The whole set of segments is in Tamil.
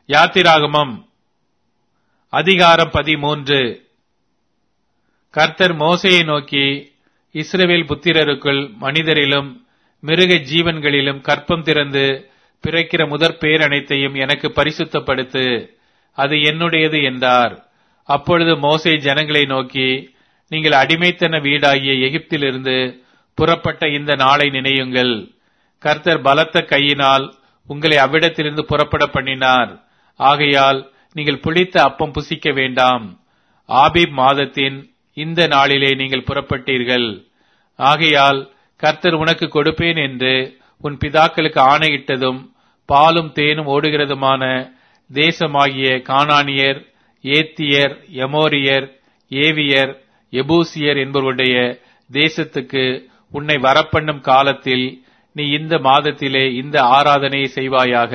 யாத்திராகமம் அதிகாரம் 13. கர்த்தர் மோசேயை நோக்கி, இஸ்ரவேல் புத்திரருக்குள் மனிதரிலும் மிருக ஜீவன்களிலும் கற்பம் திறந்து பிறக்கிற முதற் பேர் அனைத்தையும் எனக்கு பரிசுத்தப்படுத்து, அது என்னுடையது என்றார். அப்பொழுது மோசே ஜனங்களை நோக்கி, நீங்கள் அடிமைத்தன வீடாகிய எகிப்திலிருந்து புறப்பட்ட இந்த நாளை நினையுங்கள். கர்த்தர் பலத்த கையினால் உங்களை அவ்விடத்திலிருந்து புறப்பட பண்ணினார். ஆகையால் நீங்கள் புளித்த அப்பம் புசிக்க வேண்டாம். ஆபீப் மாதத்தின் இந்த நாளிலே நீங்கள் புறப்பட்டீர்கள். ஆகையால் கர்த்தர் உனக்கு கொடுப்பேன் என்று உன் பிதாக்களுக்கு ஆணையிட்டதும் பாலும் தேனும் ஓடுகிறதுமான தேசமாகிய கானானியர், ஏத்தியர், எமோரியர், ஏவியர், எபூசியர் என்பவருடைய தேசத்துக்கு உன்னை வரப்பண்ணும் காலத்தில் நீ இந்த மாதத்திலே இந்த ஆராதனையை செய்வாயாக.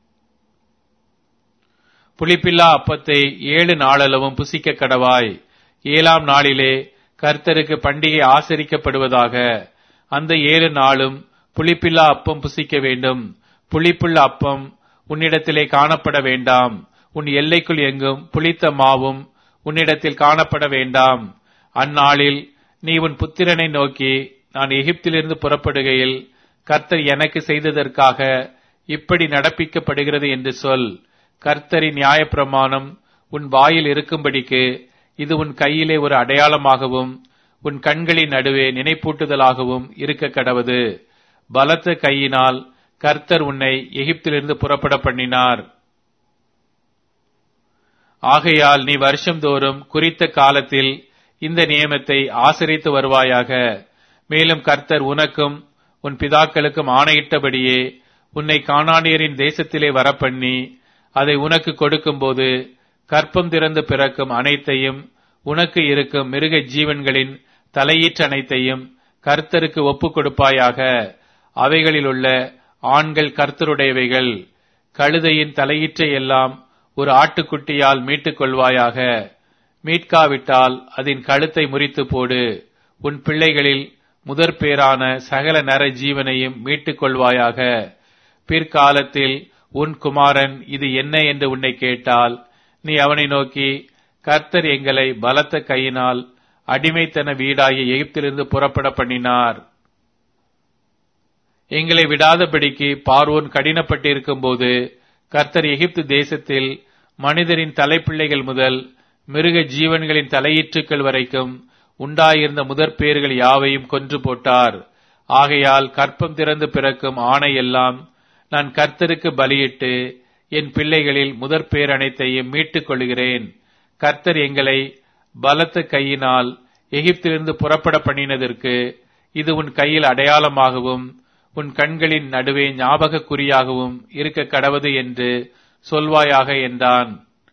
புளிப்பில்லா அப்பத்தை 7 நாளளவும் புசிக்க கடவாய். 7ஆம் நாளிலே கர்த்தருக்கு பண்டிகை ஆசரிக்கப்படுவதாக. அந்த 7 நாளும் புளிப்பில்லா அப்பம் புசிக்க வேண்டும். புளிப்புள்ள அப்பம் உன்னிடத்திலே காணப்பட வேண்டாம். உன் எல்லைக்குள் எங்கும் புளித்த மாவும் உன்னிடத்தில் காணப்பட வேண்டாம். அந்நாளில் நீ உன் புத்திரனை நோக்கி, நான் எகிப்திலிருந்து புறப்படுகையில் கர்த்தர் எனக்கு செய்ததற்காக இப்படி நடப்பிக்கப்படுகிறது என்று சொல். கர்த்தரின் நியாயப்பிரமாணம் உன் வாயில் இருக்கும்படிக்கு இது உன் கையிலே ஒரு அடையாளமாகவும் உன் கண்களின் நடுவே நினைப்பூட்டுதலாகவும் இருக்க கடவது. பலத்த கையினால் கர்த்தர் உன்னை எகிப்திலிருந்து புறப்பட பண்ணினார். ஆகையால் நீ வருஷந்தோறும் குறித்த காலத்தில் இந்த நியமத்தை ஆசரித்து வருவாயாக. மேலும் கர்த்தர் உனக்கும் உன் பிதாக்களுக்கும் ஆணையிட்டபடியே உன்னை கானானியரின் தேசத்திலே வரப்பண்ணி அதை உனக்கு கொடுக்கும்போது கற்பம் திறந்து பிறக்கும் அனைத்தையும் உனக்கு இருக்கும் மிருக ஜீவன்களின் தலையீற்று அனைத்தையும் கர்த்தருக்கு ஒப்புக் கொடுப்பாயாக. அவைகளிலுள்ள ஆண்கள் கர்த்தருடையவைகள். கழுதையின் தலையீற்றை எல்லாம் ஒரு ஆட்டுக்குட்டியால் மீட்டுக் கொள்வாயாக. மீட்காவிட்டால் அதன் கழுத்தை முறித்து போடு. உன் பிள்ளைகளில் முதற் பேரான சகல நர ஜீவனையும் மீட்டுக் கொள்வாயாக. பிற்காலத்தில் உன் குமாரன் இது என்ன என்று உன்னை கேட்டால், நீ அவனை நோக்கி, கர்த்தர் எங்களை பலத்த கையினால் அடிமைத்தன வீடாகிய எகிப்திலிருந்து புறப்பட பண்ணினார். எங்களை விடாதபடிக்கு பார்வோன் கடினப்பட்டிருக்கும் போது கர்த்தர் எகிப்து தேசத்தில் மனிதரின் தலைப்பிள்ளைகள் முதல் மிருக ஜீவன்களின் தலையீற்றுக்கள் வரைக்கும் உண்டாயிருந்த முதற் பேர்கள் யாவையும் கொன்று போட்டார். ஆகையால் கற்பம் திறந்து பிறக்கும் ஆணை எல்லாம் நான் கர்த்தருக்கு பலியிட்டு என் பிள்ளைகளில் முதற் பேர் அனைத்தையும் மீட்டுக் கொள்கிறேன். கர்த்தர் எங்களை பலத்த கையினால் எகிப்திலிருந்து புறப்பட பண்ணினதற்கு இது உன் கையில் அடையாளமாகவும் உன் கண்களின் நடுவே ஞாபக குறியாகவும் இருக்க கடவது என்று சொல்வாயாக என்றான்.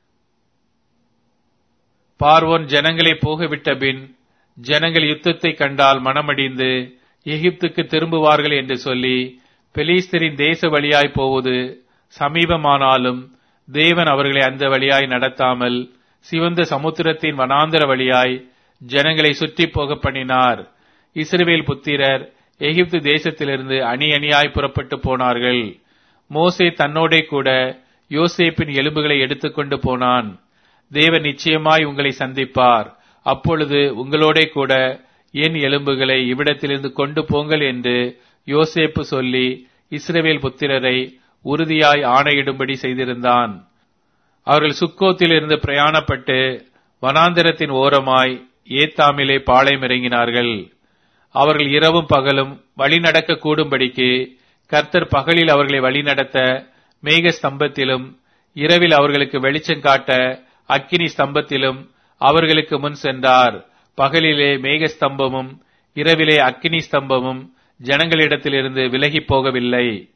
பார்வோன் ஜனங்களை போகவிட்ட பின் ஜனங்கள் யுத்தத்தை கண்டால் மனமடிந்து எகிப்துக்கு திரும்புவார்கள் என்று சொல்லி பெலிஸ்தரின் தேச வழியாய் போவது சமீபமானாலும் தேவன் அவர்களை அந்த வழியாய் நடத்தாமல் சிவந்த சமுத்திரத்தின் வனாந்தர வழியாய் ஜனங்களை சுற்றி போக பண்ணினார். இஸ்ரவேல் புத்திரர் எகிப்து தேசத்திலிருந்து அணி அணியாய் புறப்பட்டு போனார்கள். மோசே தன்னோடே கூட யோசேப்பின் எலும்புகளை எடுத்துக்கொண்டு போனான். தேவன் நிச்சயமாய் உங்களை சந்திப்பார். அப்பொழுது உங்களோடே கூட என் எலும்புகளை இவ்விடத்திலிருந்து கொண்டு போங்கள் என்று யோசேப்பு சொல்லி இஸ்ரவேல் புத்திரரை உறுதியாய் ஆணையிடும்படி செய்திருந்தான். அவர்கள் சுக்கோத்திலிருந்து பிரயாணப்பட்டு வனாந்தரத்தின் ஓரமாய் ஏத்தாமிலே பாளையம் இறங்கினார்கள். அவர்கள் இரவும் பகலும் வழிநடக்க கூடும்படிக்கு கர்த்தர் பகலில் அவர்களை வழிநடத்த மேக ஸ்தம்பத்திலும் இரவில் அவர்களுக்கு வெளிச்சம் காட்ட அக்கினி ஸ்தம்பத்திலும் அவர்களுக்கு முன் சென்றார். பகலிலே மேக ஸ்தம்பமும் இரவிலே அக்கினி ஸ்தம்பமும் ஜனங்களிடத்திலிருந்து விலகி போகவில்லை.